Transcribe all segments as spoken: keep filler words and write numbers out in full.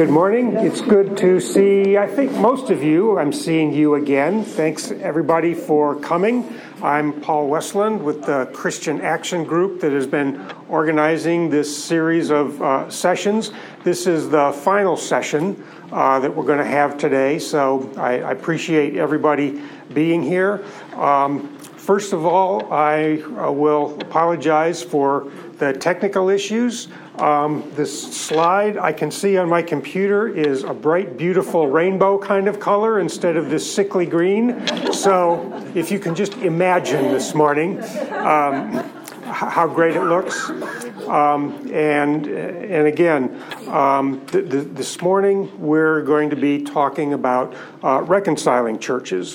Good morning. It's good to see, I think, most of you. I'm seeing you again. Thanks, everybody, for coming. I'm Paul Westland with the Christian Action Group that has been organizing this series of uh, sessions. This is the final session uh, that we're going to have today, so I, I appreciate everybody being here. Um, first of all, I uh, will apologize for the technical issues. Um, this slide I can see on my computer is a bright, beautiful rainbow kind of color instead of this sickly green. So if you can just imagine this morning um, how great it looks. Um, and and again, um, th- th- this morning we're going to be talking about uh, reconciling churches.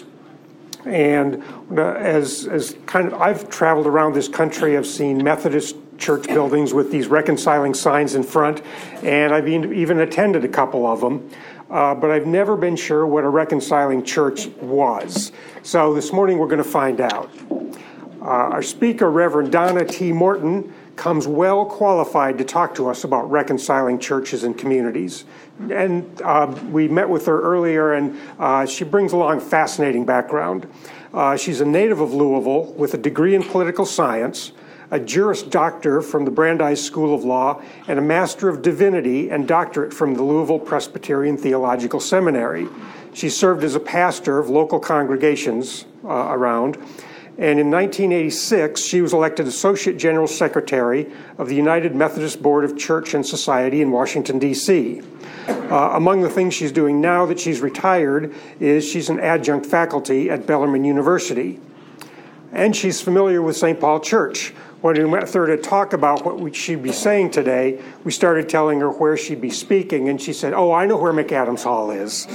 And uh, as as kind of I've traveled around this country, I've seen Methodist church buildings with these reconciling signs in front, and I've even attended a couple of them, uh, but I've never been sure what a reconciling church was. So this morning we're going to find out. Uh, our speaker, Reverend Donna T. Morton, comes well qualified to talk to us about reconciling churches and communities. And uh, we met with her earlier, and uh, she brings along a fascinating background. Uh, she's a native of Louisville with a degree in political science, a Juris Doctor from the Brandeis School of Law, and a Master of Divinity and Doctorate from the Louisville Presbyterian Theological Seminary. She served as a pastor of local congregations uh, around, and in nineteen eighty-six, she was elected Associate General Secretary of the United Methodist Board of Church and Society in Washington, D C Uh, among the things she's doing now that she's retired is she's an adjunct faculty at Bellarmine University. And she's familiar with Saint Paul Church. When we went with her to talk about what she'd be saying today, we started telling her where she'd be speaking, and she said, oh, I know where McAdams Hall is.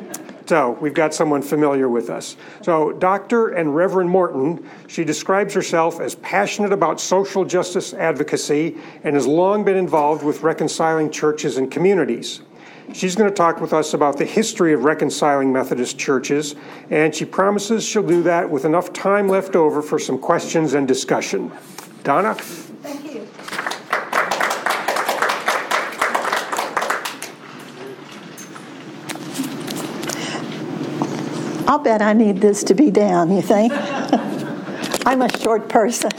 So we've got someone familiar with us. So Doctor and Reverend Morton, she describes herself as passionate about social justice advocacy and has long been involved with reconciling churches and communities. She's going to talk with us about the history of reconciling Methodist churches, and she promises she'll do that with enough time left over for some questions and discussion. Donna? Thank you. I'll bet I need this to be down, you think? I'm a short person.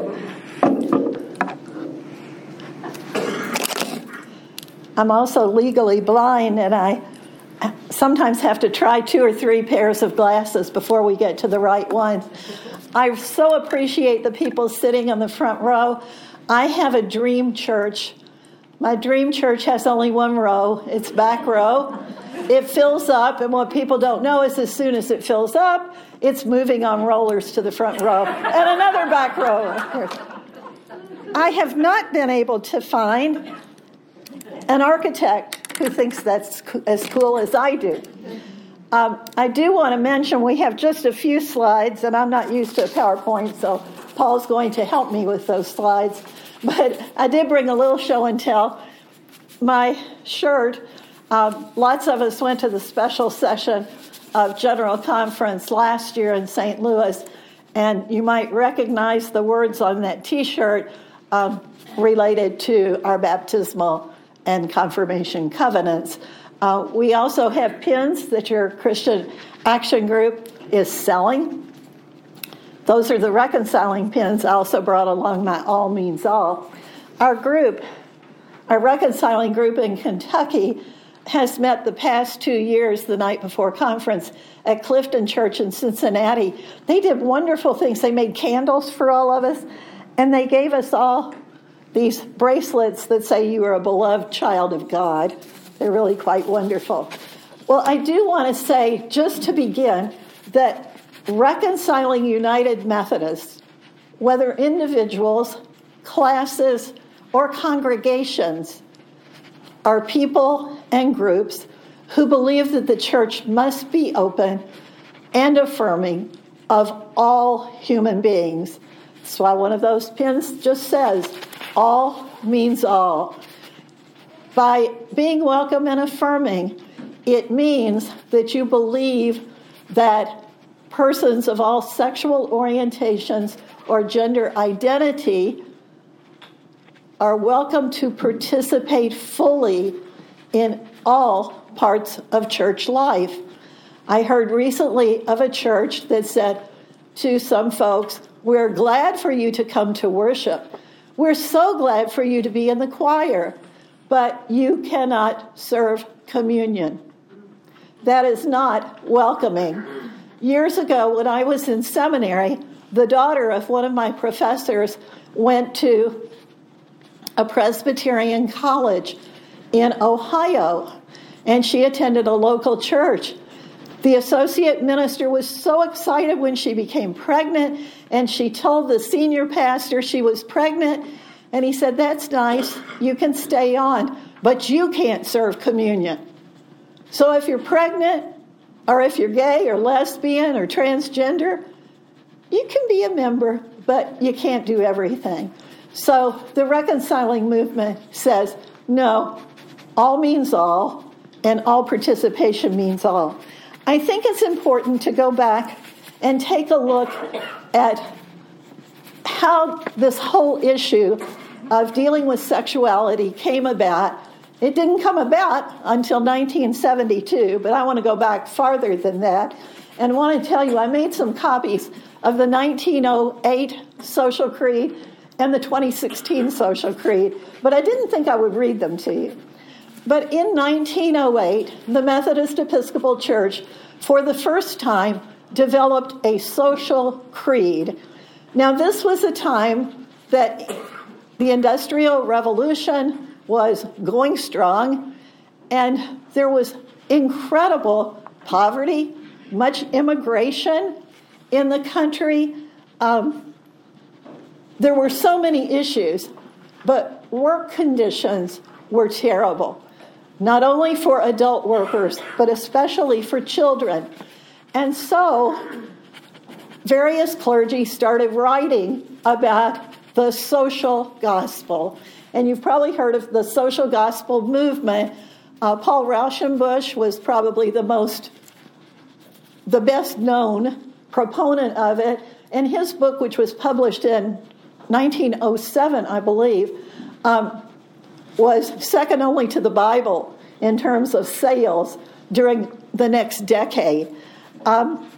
I'm also legally blind, and I sometimes have to try two or three pairs of glasses before we get to the right ones. I so appreciate the people sitting in the front row. I have a dream church. My dream church has only one row. It's back row. It fills up, and what people don't know is as soon as it fills up, it's moving on rollers to the front row and another back row. I have not been able to find an architect who thinks that's as cool as I do. Um, I do want to mention we have just a few slides, and I'm not used to PowerPoint, so Paul's going to help me with those slides. But I did bring a little show and tell. My shirt, um, lots of us went to the special session of General Conference last year in Saint Louis, and you might recognize the words on that T-shirt um, related to our baptismal and confirmation covenants. Uh, we also have pins that your Christian Action Group is selling. Those are the reconciling pins. I also brought along my All Means All. Our group, our reconciling group in Kentucky, has met the past two years, the night before conference, at Clifton Church in Cincinnati. They did wonderful things. They made candles for all of us, and they gave us all these bracelets that say you are a beloved child of God. They're really quite wonderful. Well, I do want to say, just to begin, that reconciling United Methodists, whether individuals, classes, or congregations, are people and groups who believe that the church must be open and affirming of all human beings. That's why one of those pins just says, all means all. By being welcome and affirming, it means that you believe that persons of all sexual orientations or gender identity are welcome to participate fully in all parts of church life. I heard recently of a church that said to some folks, "We're glad for you to come to worship. We're so glad for you to be in the choir, but you cannot serve communion." That is not welcoming. Years ago, when I was in seminary, the daughter of one of my professors went to a Presbyterian college in Ohio, and she attended a local church. The associate minister was so excited when she became pregnant, and she told the senior pastor she was pregnant, and he said, "That's nice, you can stay on, but you can't serve communion. So if you're pregnant, or if you're gay or lesbian or transgender, you can be a member, but you can't do everything." So the reconciling movement says, no, all means all, and all participation means all. I think it's important to go back and take a look at how this whole issue of dealing with sexuality came about. It didn't come about until nineteen seventy-two, but I want to go back farther than that and want to tell you I made some copies of the nineteen oh eight Social Creed and the twenty sixteen Social Creed, but I didn't think I would read them to you. But in nineteen oh eight, the Methodist Episcopal Church, for the first time, developed a social creed. Now, this was a time that the Industrial Revolution was going strong, and there was incredible poverty, much immigration in the country. Um, there were so many issues, but work conditions were terrible, not only for adult workers, but especially for children. And so various clergy started writing about the social gospel. And you've probably heard of the social gospel movement. Uh, Paul Rauschenbusch was probably the most, the best known proponent of it. And his book, which was published in nineteen oh seven, I believe, um, was second only to the Bible in terms of sales during the next decade. Um,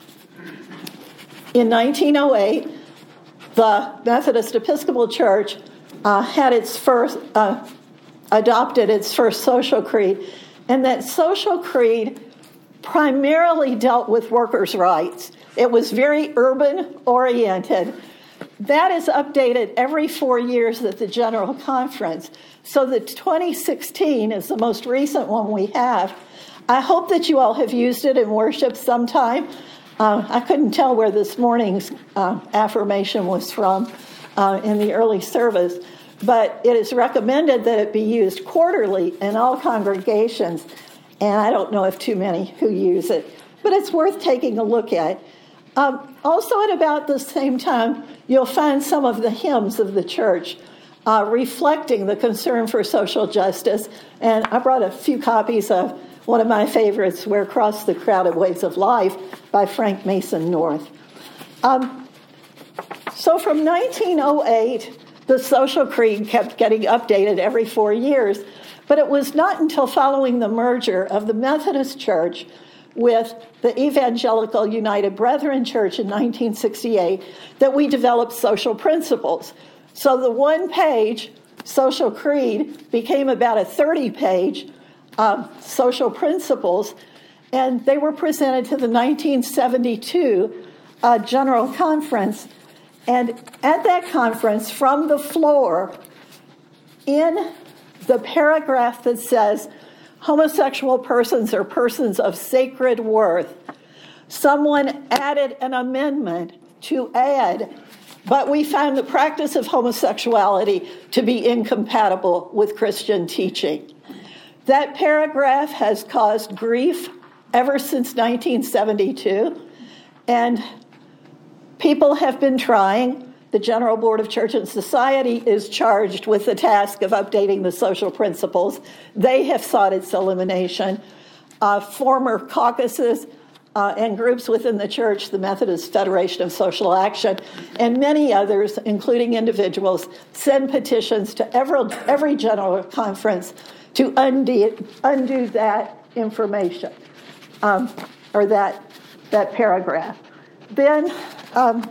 in nineteen oh eight, the Methodist Episcopal Church uh, had its first, uh, adopted its first social creed, and that social creed primarily dealt with workers' rights. It was very urban-oriented. That is updated every four years at the General Conference. So the twenty sixteen is the most recent one we have. I hope that you all have used it in worship sometime. Uh, I couldn't tell where this morning's uh, affirmation was from uh, in the early service, but it is recommended that it be used quarterly in all congregations, and I don't know if too many who use it, but it's worth taking a look at. Um, also, at about the same time, you'll find some of the hymns of the church uh, reflecting the concern for social justice, and I brought a few copies of one of my favorites, Where Cross the Crowded Ways of Life, by Frank Mason North. Um, so from nineteen oh eight, the Social Creed kept getting updated every four years, but it was not until following the merger of the Methodist Church with the Evangelical United Brethren Church in nineteen sixty-eight that we developed social principles. So the one-page Social Creed became about a thirty-page um, social principles, and they were presented to the nineteen seventy-two uh, General Conference. And at that conference, from the floor, in the paragraph that says, homosexual persons are persons of sacred worth, someone added an amendment to add, but we found the practice of homosexuality to be incompatible with Christian teaching. That paragraph has caused grief ever since nineteen seventy-two, and people have been trying. The General Board of Church and Society is charged with the task of updating the social principles. They have sought its elimination. Uh, former caucuses uh, and groups within the church, the Methodist Federation of Social Action, and many others, including individuals, send petitions to every, every general conference to undo, undo that information, um, or that, that paragraph. Then, um,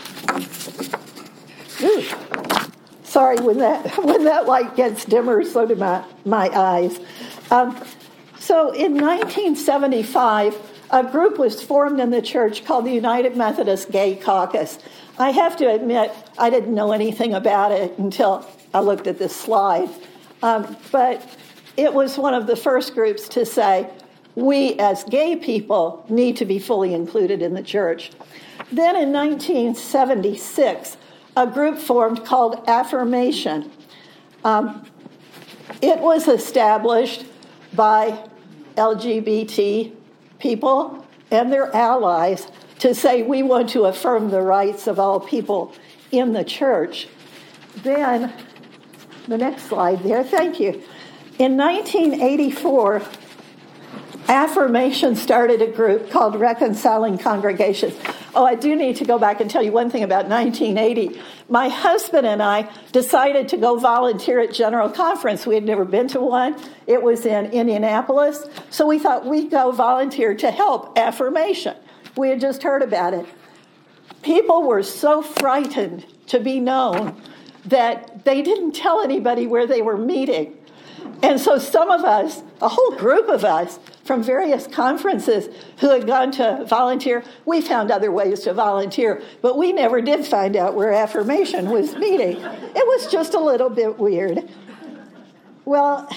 ooh, sorry, when that, when that light gets dimmer, so do my, my eyes. Um, so in nineteen seventy-five, a group was formed in the church called the United Methodist Gay Caucus. I have to admit, I didn't know anything about it until I looked at this slide. Um, but it was one of the first groups to say, we as gay people need to be fully included in the church. Then in nineteen seventy-six, a group formed called Affirmation. Um, it was established by L G B T people and their allies to say we want to affirm the rights of all people in the church. Then, the next slide there, thank you. In nineteen eighty-four, Affirmation started a group called Reconciling Congregations. Oh, I do need to go back and tell you one thing about nineteen eighty. My husband and I decided to go volunteer at General Conference. We had never been to one. It was in Indianapolis. So we thought we'd go volunteer to help Affirmation. We had just heard about it. People were so frightened to be known that they didn't tell anybody where they were meeting. And so some of us, a whole group of us from various conferences who had gone to volunteer, we found other ways to volunteer, but we never did find out where Affirmation was meeting. It was just a little bit weird. Well,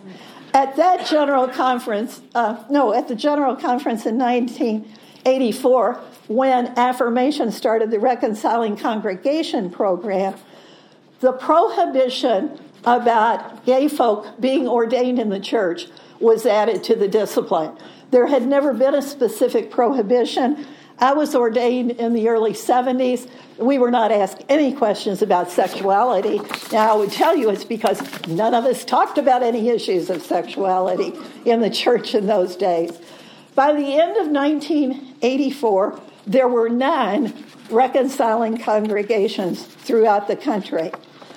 at that general conference, uh, no, at the general conference in nineteen eighty-four, when Affirmation started the Reconciling Congregation program, the prohibition about gay folk being ordained in the church was added to the discipline. There had never been a specific prohibition. I was ordained in the early seventies. We were not asked any questions about sexuality. Now, I would tell you it's because none of us talked about any issues of sexuality in the church in those days. By the end of nineteen eighty-four, there were nine reconciling congregations throughout the country.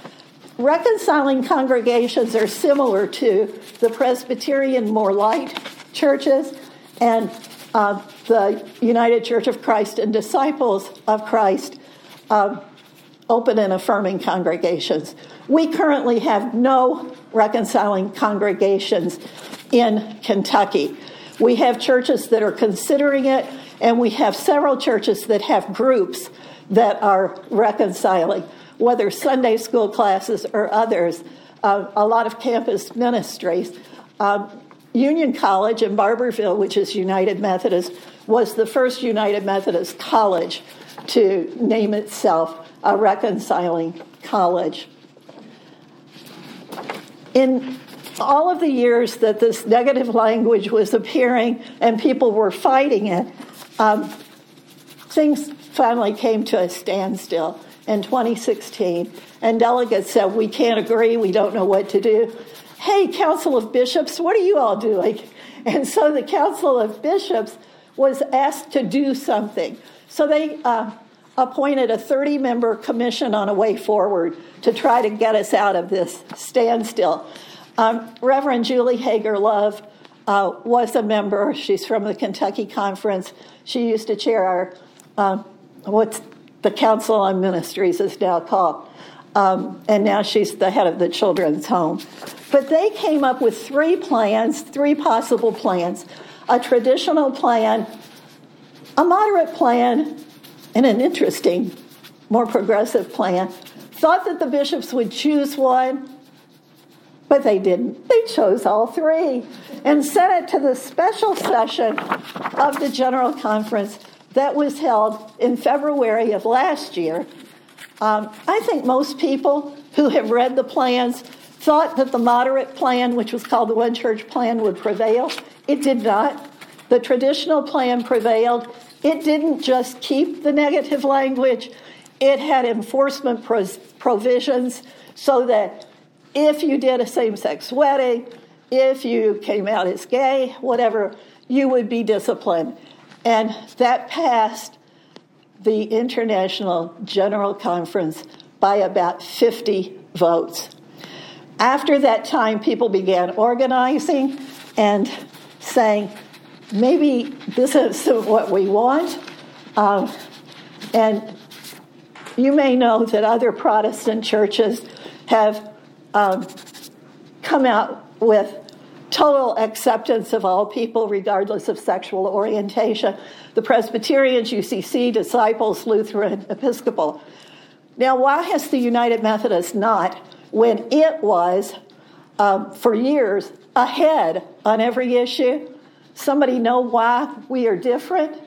Reconciling congregations are similar to the Presbyterian More Light churches and uh, the United Church of Christ and Disciples of Christ uh, open and affirming congregations. We currently have no reconciling congregations in Kentucky. We have churches that are considering it, and we have several churches that have groups that are reconciling, whether Sunday school classes or others, uh, a lot of campus ministries. Um, Union College in Barberville, which is United Methodist, was the first United Methodist college to name itself a reconciling college. In all of the years that this negative language was appearing and people were fighting it, um, things finally came to a standstill in twenty sixteen, and delegates said, we can't agree, we don't know what to do. Hey, Council of Bishops, what are you all doing? And so the Council of Bishops was asked to do something. So they uh, appointed a thirty-member commission on a way forward to try to get us out of this standstill. Um, Reverend Julie Hager-Love uh, was a member. She's from the Kentucky Conference. She used to chair our, uh, what's the Council on Ministries is now called. Um, and now she's the head of the children's home. But they came up with three plans, three possible plans: a traditional plan, a moderate plan, and an interesting, more progressive plan. Thought that the bishops would choose one, but they didn't. They chose all three and sent it to the special session of the General Conference that was held in February of last year. Um, I think most people who have read the plans thought that the moderate plan, which was called the One Church Plan, would prevail. It did not. The traditional plan prevailed. It didn't just keep the negative language. It had enforcement pros- provisions so that if you did a same-sex wedding, if you came out as gay, whatever, you would be disciplined. And that passed the International General Conference by about fifty votes. After that time, people began organizing and saying, maybe this is what we want. Um, and you may know that other Protestant churches have um, come out with total acceptance of all people, regardless of sexual orientation. The Presbyterians, U C C, Disciples, Lutheran, Episcopal. Now, why has the United Methodist not, when it was, um, for years, ahead on every issue? Somebody know why we are different?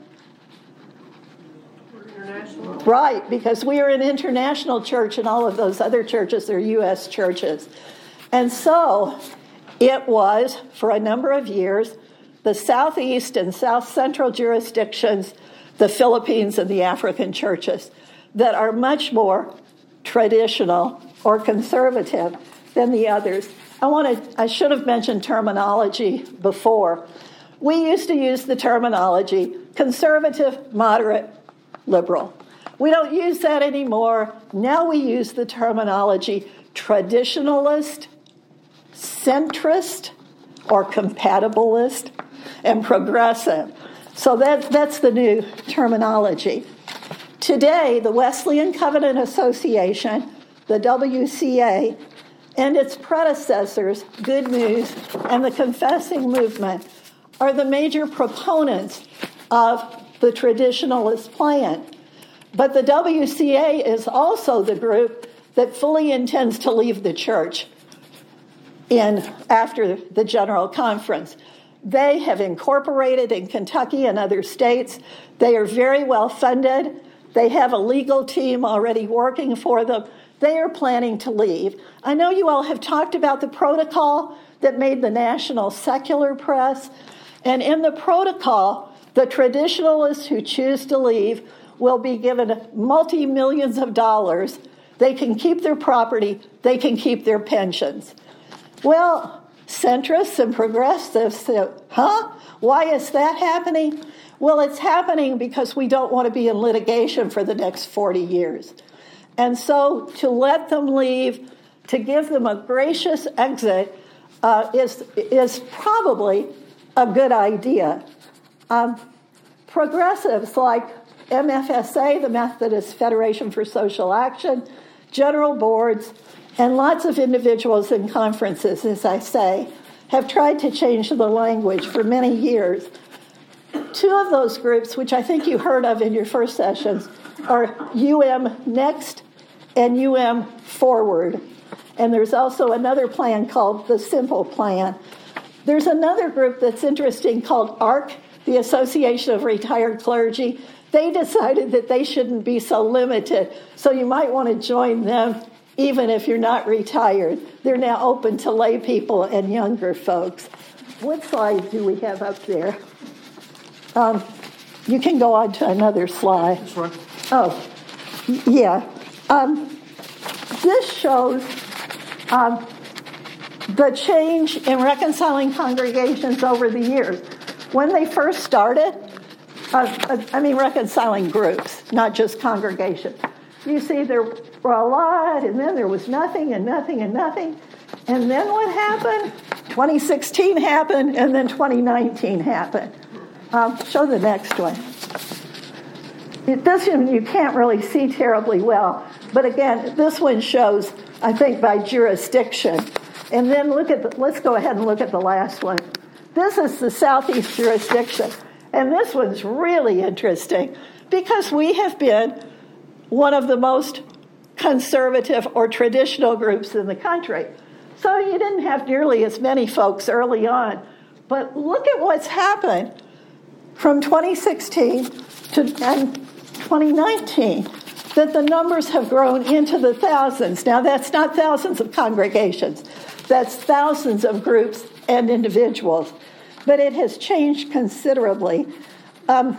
We're international. Right, because we are an international church and all of those other churches are U S churches. And so it was, for a number of years, the Southeast and South Central jurisdictions, the Philippines and the African churches, that are much more traditional or conservative than the others. I want to, I should have mentioned terminology before. We used to use the terminology conservative, moderate, liberal. We don't use that anymore. Now we use the terminology traditionalist, centrist, or compatibilist, and progressive. So that, that's the new terminology. Today, the Wesleyan Covenant Association, the W C A, and its predecessors, Good News, and the Confessing Movement, are the major proponents of the traditionalist plan. But the W C A is also the group that fully intends to leave the church in after the General Conference. They have incorporated in Kentucky and other states. They are very well funded. They have a legal team already working for them. They are planning to leave. I know you all have talked about the protocol that made the National Secular Press. And in the protocol, the traditionalists who choose to leave will be given multi-millions of dollars. They can keep their property. They can keep their pensions. Well, centrists and progressives say, huh? Why is that happening? Well, it's happening because we don't want to be in litigation for the next forty years. And so to let them leave, to give them a gracious exit, uh, is, is probably a good idea. Um, progressives like M F S A, the Methodist Federation for Social Action, general boards, and lots of individuals in conferences, as I say, have tried to change the language for many years. Two of those groups, which I think you heard of in your first sessions, are U M Next and U M Forward. And there's also another plan called the Simple Plan. There's another group that's interesting called A R C, the Association of Retired Clergy. They decided that they shouldn't be so limited, so you might want to join them even if you're not retired. They're now open to lay people and younger folks. What slide do we have up there? Um, you can go on to another slide. This one? Oh, yeah. Um, this shows um, the change in reconciling congregations over the years. When they first started, uh, I mean reconciling groups, not just congregations. You see there were a lot, and then there was nothing and nothing and nothing. And then what happened? twenty sixteen happened, and then twenty nineteen happened. Um, show the next one. It doesn't, you can't really see terribly well, but again, this one shows, I think, by jurisdiction. And then look at the, let's go ahead and look at the last one. This is the Southeast jurisdiction, and this one's really interesting because we have been one of the most conservative or traditional groups in the country. So you didn't have nearly as many folks early on, but look at what's happened from twenty sixteen to and twenty nineteen, that the numbers have grown into the thousands. Now, that's not thousands of congregations. That's thousands of groups and individuals. But it has changed considerably. Um,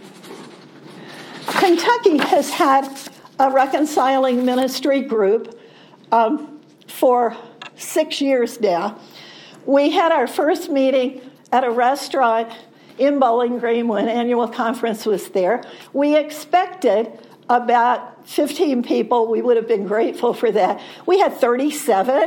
Kentucky has had a reconciling ministry group um, for six years now. We had our first meeting at a restaurant in Bowling Green when annual conference was there. We expected about fifteen people. We would have been grateful for that. We had thirty-seven,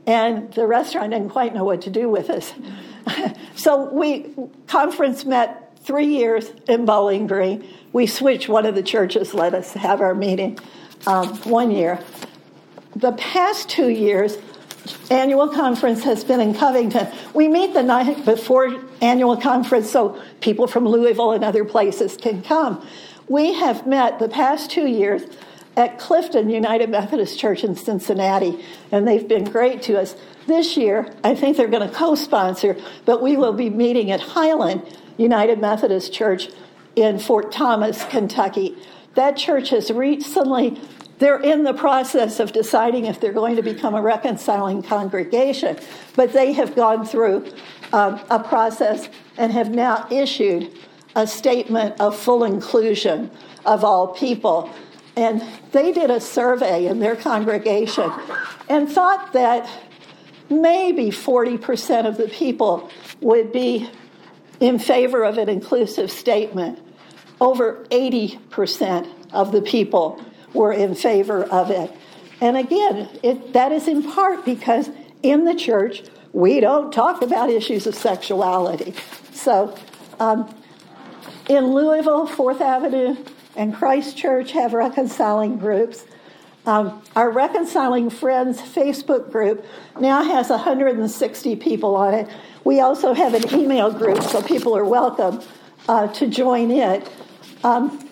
and the restaurant didn't quite know what to do with us. So we, conference met three years in Bowling Green. We switched, one of the churches let us have our meeting um, one year. The past two years, annual conference has been in Covington. We meet the night before annual conference so people from Louisville and other places can come. We have met the past two years at Clifton United Methodist Church in Cincinnati, and they've been great to us. This year, I think they're going to co-sponsor, but we will be meeting at Highland United Methodist Church in Fort Thomas, Kentucky. That church has recently, they're in the process of deciding if they're going to become a reconciling congregation, but they have gone through um, a process and have now issued a statement of full inclusion of all people. And they did a survey in their congregation and thought that maybe forty percent of the people would be in favor of an inclusive statement. Over eighty percent of the people were in favor of it. And again, it, that is in part because in the church, we don't talk about issues of sexuality. So um, in Louisville, Fourth Avenue, and Christ Church have reconciling groups. Um, our Reconciling Friends Facebook group now has one hundred sixty people on it. We also have an email group, so people are welcome uh, to join it. Um,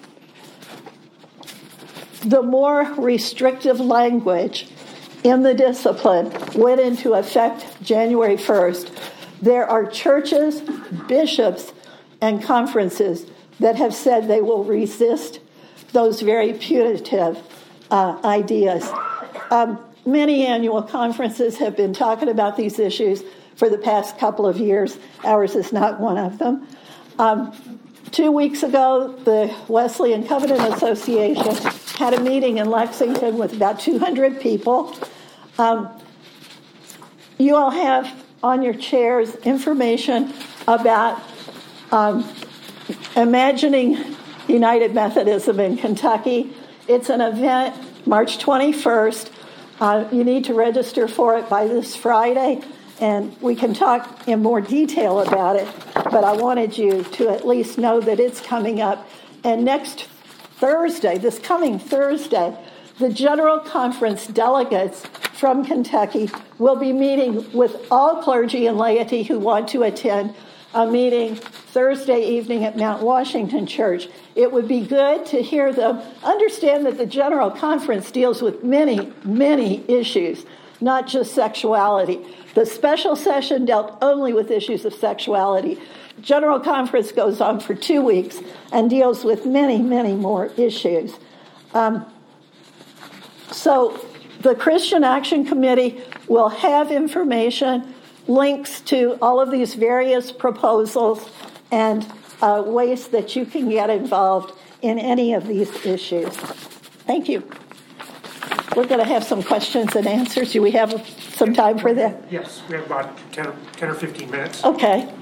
the more restrictive language in the discipline went into effect January first. There are churches, bishops, and conferences that have said they will resist those very punitive uh, ideas. Um, many annual conferences have been talking about these issues for the past couple of years. Ours is not one of them. Um, two weeks ago, the Wesleyan Covenant Association had a meeting in Lexington with about two hundred people. Um, you all have on your chairs information about um, Imagining United Methodism in Kentucky. It's an event March twenty-first. Uh, you need to register for it by this Friday, and we can talk in more detail about it, but I wanted you to at least know that it's coming up. And next Thursday, this coming Thursday, the General Conference delegates from Kentucky will be meeting with all clergy and laity who want to attend a meeting Thursday evening at Mount Washington Church. It would be good to hear them understand that the General Conference deals with many, many issues, not just sexuality. The special session dealt only with issues of sexuality. General Conference goes on for two weeks and deals with many, many more issues. Um, so the Christian Action Committee will have information, links to all of these various proposals, and uh, ways that you can get involved in any of these issues. Thank you. We're going to have some questions and answers. Do we have some time for that? Yes, we have about ten or, ten or fifteen minutes. Okay.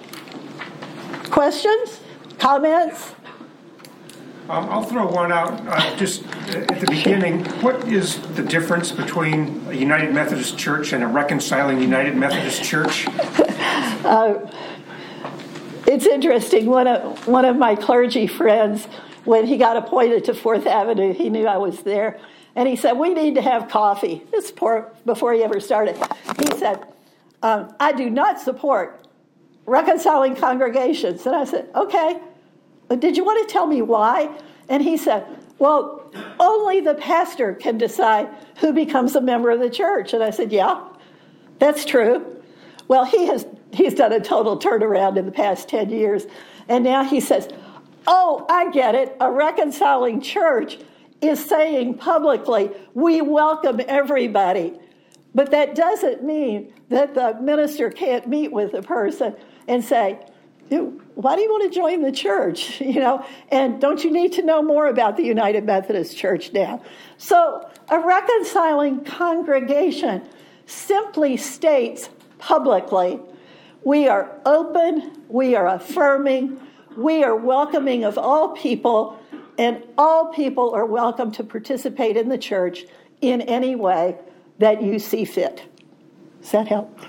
Questions? Comments? Um, I'll throw one out uh, just at the beginning. What is the difference between a United Methodist Church and a Reconciling United Methodist Church? uh, it's interesting. One of, one of my clergy friends, when he got appointed to Fourth Avenue, he knew I was there, and he said, we need to have coffee. This is poor, before he ever started. He said, um, I do not support reconciling congregations. And I said, okay. But did you want to tell me why? And he said, well, only the pastor can decide who becomes a member of the church. And I said, yeah, that's true. Well, he has he's done a total turnaround in the past ten years. And now he says, oh, I get it. A reconciling church is saying publicly, we welcome everybody. But that doesn't mean that the minister can't meet with the person and say, why do you want to join the church? You know, and don't you need to know more about the United Methodist Church now? So a reconciling congregation simply states publicly, we are open, we are affirming, we are welcoming of all people, and all people are welcome to participate in the church in any way that you see fit. Does that help?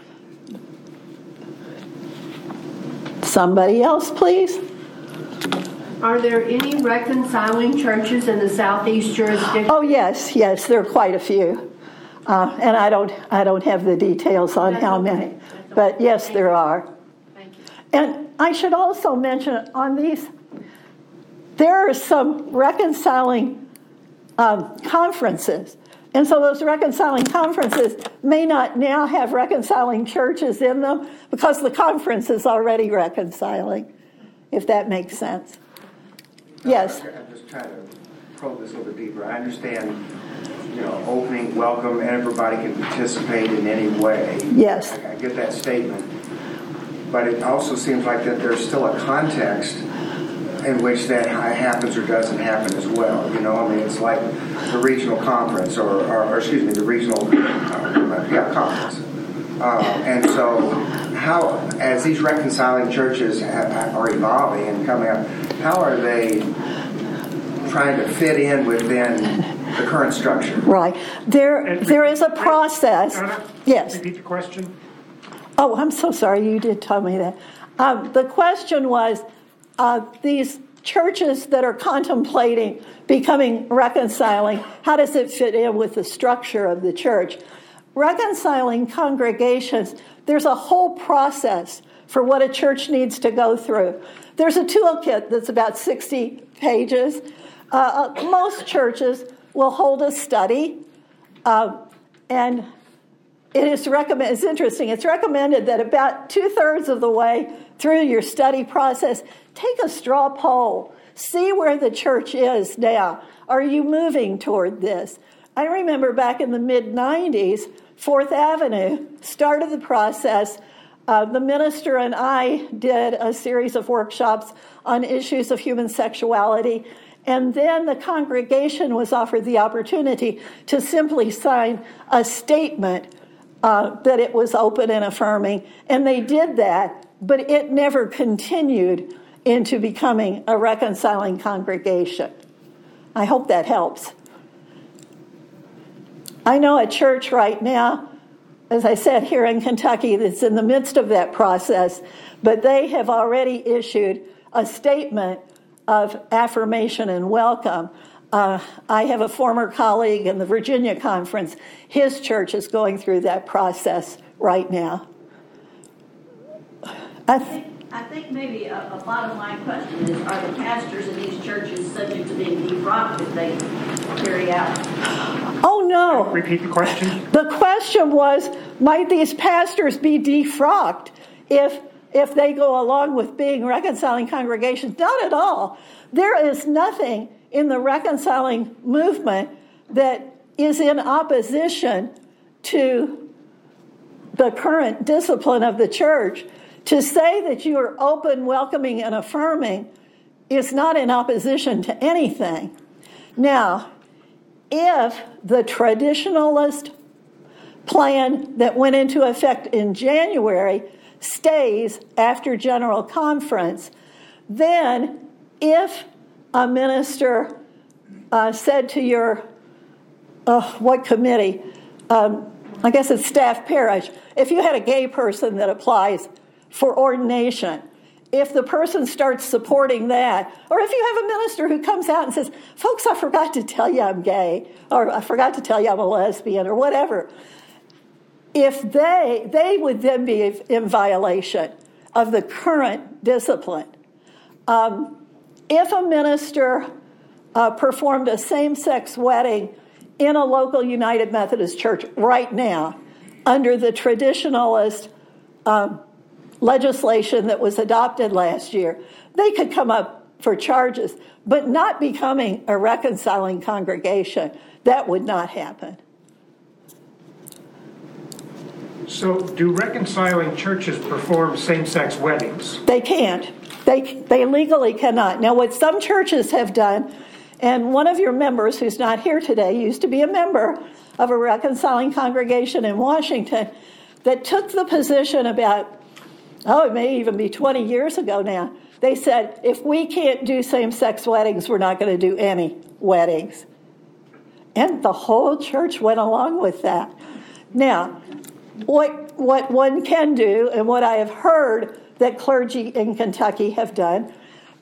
Somebody else, please. Are there any reconciling churches in the Southeast jurisdiction? Oh, yes, yes, there are quite a few. Uh, and I don't I don't have the details on That's how okay. many. That's But okay. yes, Thank there you. are. Thank you. And I should also mention on these, there are some reconciling um, conferences. And so those reconciling conferences may not now have reconciling churches in them because the conference is already reconciling, if that makes sense. Yes. I'm just trying to probe this a little bit deeper. I understand, you know, opening, welcome, everybody can participate in any way. Yes. I, I get that statement. But it also seems like that there's still a context in which that happens or doesn't happen as well. You know, I mean, it's like the regional conference, or, or, or excuse me, the regional uh, yeah, conference. Uh, and so, how, as these reconciling churches have, are evolving and coming up, how are they trying to fit in within the current structure? Right. There, And there repeat- is a process. Donna, Yes. Repeat the question. Oh, I'm so sorry. You did tell me that. Um, the question was, uh, these churches that are contemplating becoming reconciling, how does it fit in with the structure of the church? Reconciling congregations, there's a whole process for what a church needs to go through. There's a toolkit that's about sixty pages. Uh, uh, most churches will hold a study, uh, and it is recommend. It's interesting. It's recommended that about two-thirds of the way through your study process, take a straw poll. See where the church is now. Are you moving toward this? I remember back in the mid nineties, Fourth Avenue started the process. Uh, the minister and I did a series of workshops on issues of human sexuality. And then the congregation was offered the opportunity to simply sign a statement uh, that it was open and affirming. And they did that, but it never continued into becoming a reconciling congregation. I hope that helps. I know a church right now, as I said, here in Kentucky, that's in the midst of that process, but they have already issued a statement of affirmation and welcome. Uh, I have a former colleague in the Virginia conference. His church is going through that process right now. I th- I think maybe a, a bottom line question is, are the pastors in these churches subject to being defrocked if they carry out? oh, no. Repeat the question. The question was, might these pastors be defrocked if if they go along with being reconciling congregations? Not at all. There is nothing in the reconciling movement that is in opposition to the current discipline of the church. To say that you are open, welcoming, and affirming is not in opposition to anything. Now, if the traditionalist plan that went into effect in January stays after General Conference, then if a minister uh, said to your, uh, what committee, um, I guess it's staff parish, if you had a gay person that applies for ordination, if the person starts supporting that, or if you have a minister who comes out and says, folks, I forgot to tell you I'm gay, or I forgot to tell you I'm a lesbian, or whatever, if they, they would then be in violation of the current discipline. Um, if a minister uh, performed a same-sex wedding in a local United Methodist church right now, under the traditionalist um, legislation that was adopted last year, they could come up for charges, but not becoming a reconciling congregation. That would not happen. So, do reconciling churches perform same-sex weddings? They can't. They, they legally cannot. Now, what some churches have done, and one of your members who's not here today used to be a member of a reconciling congregation in Washington that took the position about, oh, it may even be twenty years ago now. They said, if we can't do same-sex weddings, we're not going to do any weddings. And the whole church went along with that. Now, what, what one can do, and what I have heard that clergy in Kentucky have done,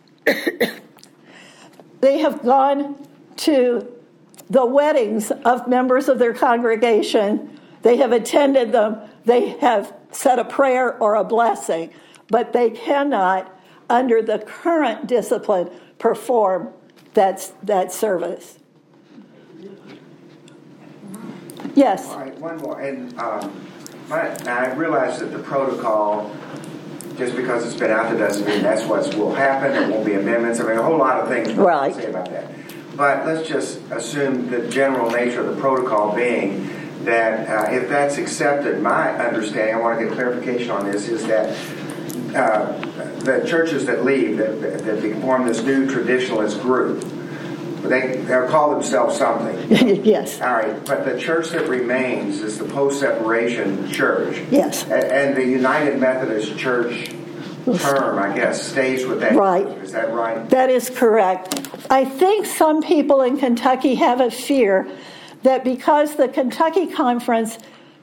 they have gone to the weddings of members of their congregation. They have attended them. They have said a prayer or a blessing, but they cannot, under the current discipline, perform that, that service. Yes? All right, one more. And um, my, now I realize that the protocol, just because it's been out there doesn't mean that's what will happen. There won't be amendments. I mean, a whole lot of things right. to say about that. But let's just assume the general nature of the protocol being that uh, if that's accepted, my understanding, I want to get clarification on this, is that uh, the churches that leave, that, that form this new traditionalist group, they, they'll call themselves something. Yes. All right, but the church that remains is the post-separation church. Yes. And, and the United Methodist Church term, I guess, stays with that. Right. Group. Is that right? That is correct. I think some people in Kentucky have a fear that because the Kentucky Conference,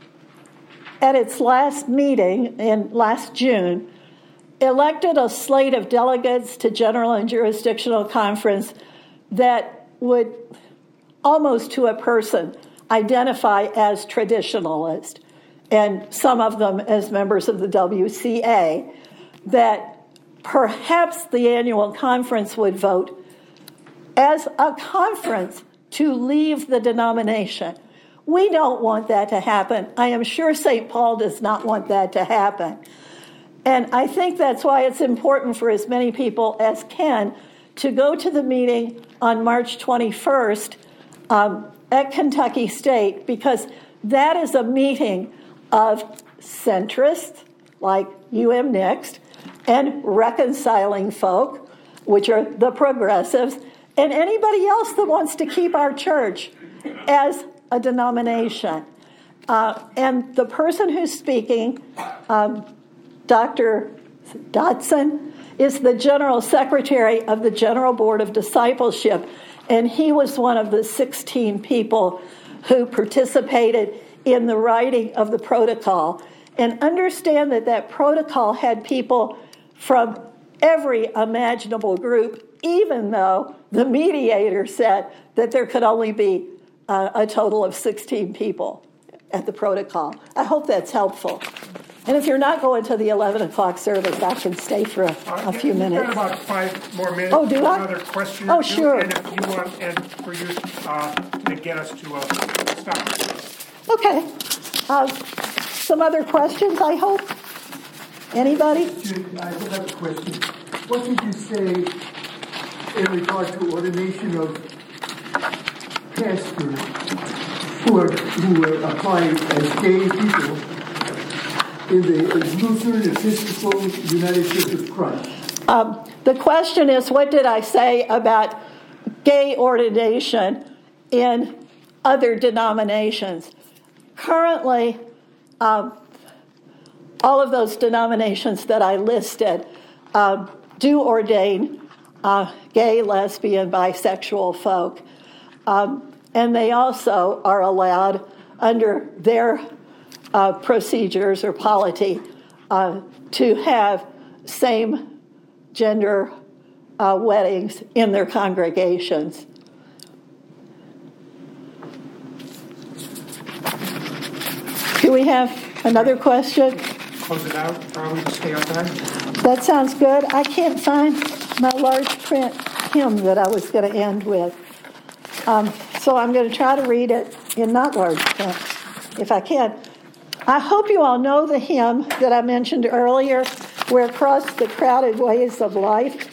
at its last meeting in last June, elected a slate of delegates to General and Jurisdictional Conference that would, almost to a person, identify as traditionalist, and some of them as members of the W C A, that perhaps the annual conference would vote as a conference to leave the denomination. We don't want that to happen. I am sure Saint Paul does not want that to happen. And I think that's why it's important for as many people as can to go to the meeting on March twenty-first um, at Kentucky State, because that is a meeting of centrists like U M Next and reconciling folk, which are the progressives, and anybody else that wants to keep our church as a denomination. Uh, and the person who's speaking, um, Doctor Dotson, is the General Secretary of the General Board of Discipleship, and he was one of the sixteen people who participated in the writing of the protocol. And understand that that protocol had people from every imaginable group, even though the mediator said that there could only be uh, a total of sixteen people at the protocol. I hope that's helpful. And if you're not going to the eleven o'clock service, I can stay for a, a few You've minutes. got about five more minutes. Oh, do for I? Another question. Oh, or two, sure. And if you want, and for you uh, to get us to a stop. Okay. Uh, some other questions, I hope? Anybody? I have a question. What did you say in regard to ordination of pastors who are who are applied as gay people in the Lutheran Episcopal United Church of Christ? Um, the question is, what did I say about gay ordination in other denominations? Currently, um, all of those denominations that I listed um, do ordain uh, gay, lesbian, bisexual folk. Um, and they also are allowed under their uh, procedures or polity uh, to have same gender uh, weddings in their congregations. Do we have another question? Close it out. Probably to stay on time. That sounds good. I can't find my large print hymn that I was going to end with. Um, so I'm going to try to read it in not large print, if I can. I hope you all know the hymn that I mentioned earlier, Where Across the Crowded Ways of Life.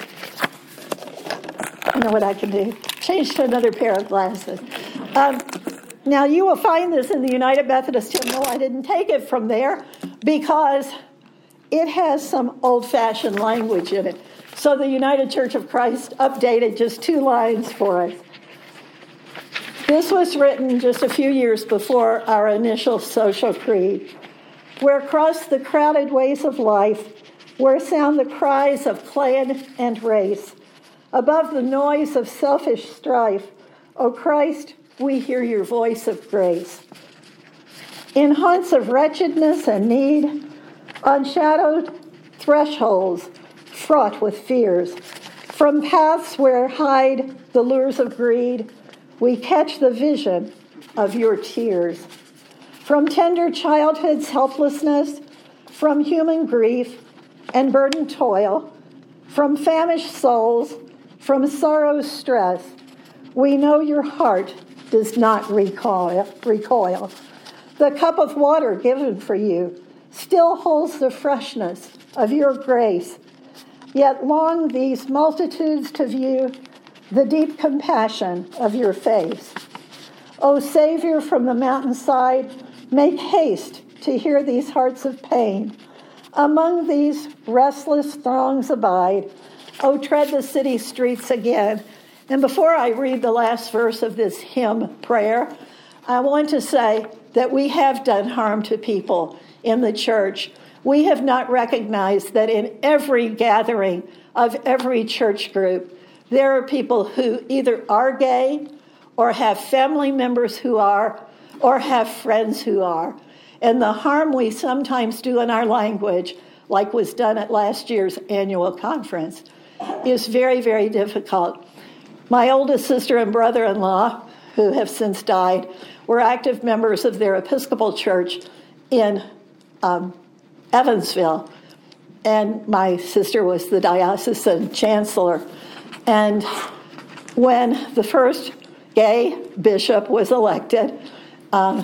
I know what I can do. Change to another pair of glasses. Um, now, you will find this in the United Methodist Hymnal. I didn't take it from there because it has some old-fashioned language in it. So the United Church of Christ updated just two lines for us. This was written just a few years before our initial social creed. Where across the crowded ways of life, where sound the cries of clan and race, above the noise of selfish strife, O Christ, we hear your voice of grace. in haunts of wretchedness and need, on shadowed thresholds fraught with fears, from paths where hide the lures of greed, we catch the vision of your tears. From tender childhood's helplessness, from human grief and burdened toil, from famished souls, from sorrow's stress, we know your heart does not recoil. recoil. The cup of water given for you still holds the freshness of your grace, yet long these multitudes to view the deep compassion of your face. O Savior from the mountainside, make haste to hear these hearts of pain. Among these restless throngs abide. O tread the city streets again. And before I read the last verse of this hymn prayer, I want to say that we have done harm to people in the church. We have not recognized that in every gathering of every church group, there are people who either are gay or have family members who are, or have friends who are. And the harm we sometimes do in our language, like was done at last year's annual conference, is very, very difficult. My oldest sister and brother-in-law, who have since died, were active members of their Episcopal church in um, Evansville. And my sister was the diocesan chancellor. And when the first gay bishop was elected um,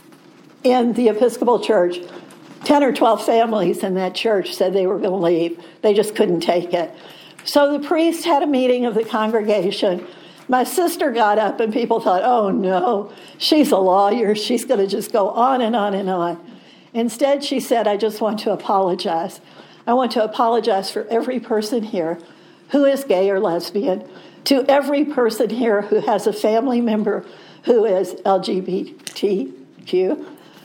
in the Episcopal church, ten or twelve families in that church said they were going to leave. They just couldn't take it. So the priest had a meeting of the congregation. My sister got up and people thought, oh no, she's a lawyer. She's going to just go on and on and on. Instead, she said, I just want to apologize. I want to apologize for every person here who is gay or lesbian, to every person here who has a family member who is L G B T Q,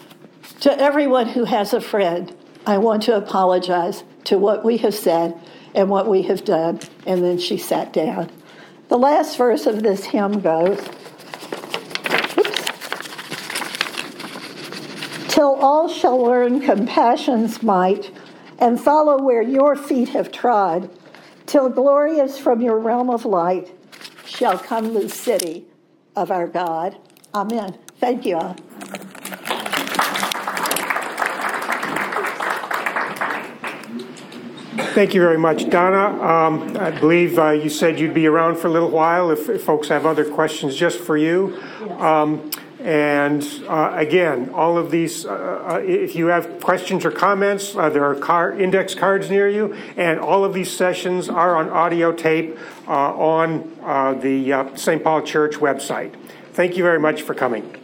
to everyone who has a friend. I want to apologize to what we have said and what we have done. And then she sat down. The last verse of this hymn goes, oops, till all shall learn compassion's might and follow where your feet have trod, till glorious from your realm of light shall come the city of our God. Amen. Thank you all. Thank you very much, Donna. Um, I believe uh, you said you'd be around for a little while if, if folks have other questions just for you. Um, and uh, again, all of these, uh, if you have questions or comments, uh, there are car- index cards near you, and all of these sessions are on audio tape uh, on uh, the uh, Saint Paul Church website. Thank you very much for coming.